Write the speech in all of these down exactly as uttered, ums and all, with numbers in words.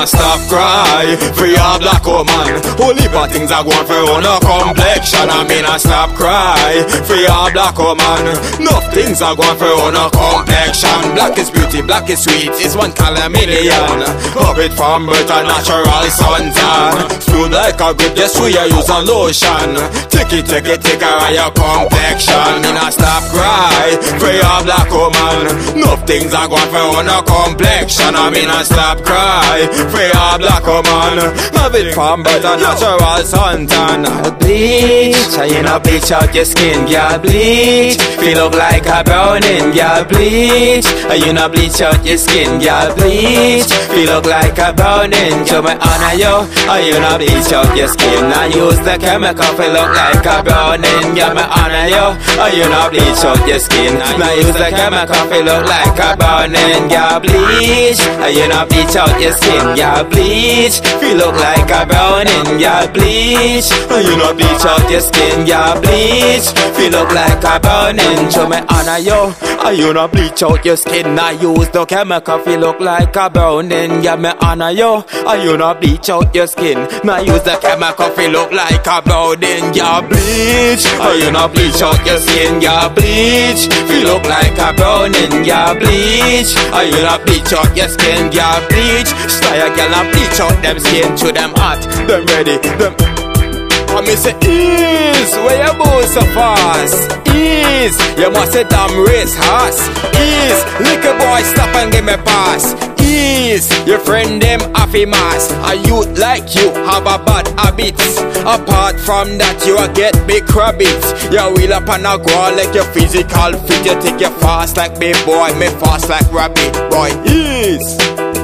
a stop cry. Free all black woman. Only bad things are going for on a complexion. I mean a stop cry. Free all black woman. Enough things are going for on a complexion. Black is beauty, black is sweet. It's one color million. Up it from birth a natural suntan. Smooth like a grip, just through you use a lotion. Take it, take it, take her on your complexion. Me not stop cry. Free all black woman. Enough things are going for on a complexion. I mean not stop cry. Free all black woman. Have it from birth a natural suntan. Bleach, you know bleach out your skin, girl. Bleach, feel look like a browning, girl. Bleach, you know bleach out your skin, girl. Bleach, feel look like a browning. To me honor you, you know bleach out your skin. I use the chemical feel look like a browning, girl. Me honor you, you know bleach out your skin. I use the chemical feel look like a browning, girl. Bleach, you know bleach out your skin, girl. Bleach, feel look like a browning, girl. Bleach, you know bleach out your skin, girl. Bleach, feel look like a browning. To me honor you, you know bleach out your skin. I use the chemical feel look like a browning, yeah. Me honor you, you know bleach out your skin. I use the chemical feel look like a browning, yeah. Bleach, you know bleach out your skin, yeah. Bleach, feel look like a browning, yeah. Bleach, you know bleach out your skin, yeah. Bleach, style a girl and bleach out them skin to them hot, them ready, them. I me say ease, where you move so fast? Ease, you must say damn race horse. Ease, little boy stop and give me pass. Ease, your friend them happy mass. A youth like you have a bad habits. Apart from that you a get big rabbits. You wheel up and a go like your physical fit. You take your fast like big boy, me fast like rabbit boy. Ease,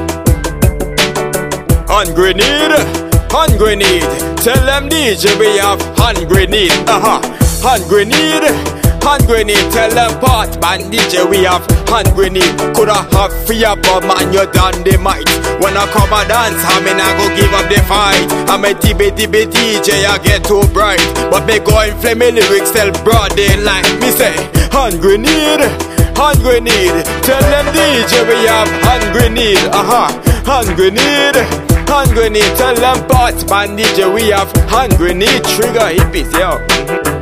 hand grenade. Hand grenade, tell them D J we have hand grenade. Uh-huh, hand grenade, hand grenade. Tell them part band D J we have hand grenade. Coulda have fear but man you done the might. When I come a dance, I mean I go give up the fight. I'm a tibby tibby D J I get too bright. But me go and flame me lyrics tell broad daylight. Me say, hand grenade, hand grenade. Tell them D J we have hand grenade. Uh-huh, hand grenade. Hand grenade, tell them parts, man D J we have hand grenade, trigger hippies, yo.